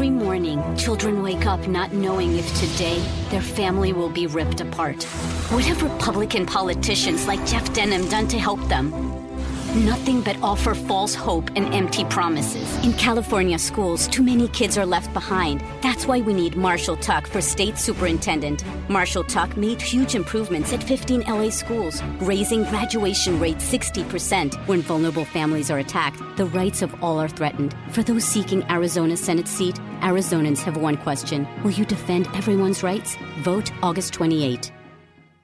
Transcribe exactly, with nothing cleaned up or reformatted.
Every morning, children wake up not knowing if today their family will be ripped apart. What have Republican politicians like Jeff Denham done to help them? Nothing but offer false hope and empty promises. In California schools, too many kids are left behind. That's why we need Marshall Tuck for state superintendent. Marshall Tuck made huge improvements at fifteen L A schools, raising graduation rates sixty percent. When vulnerable families are attacked, the rights of all are threatened. For those seeking Arizona's Senate seat, Arizonans have one question. Will you defend everyone's rights? Vote August twenty-eighth.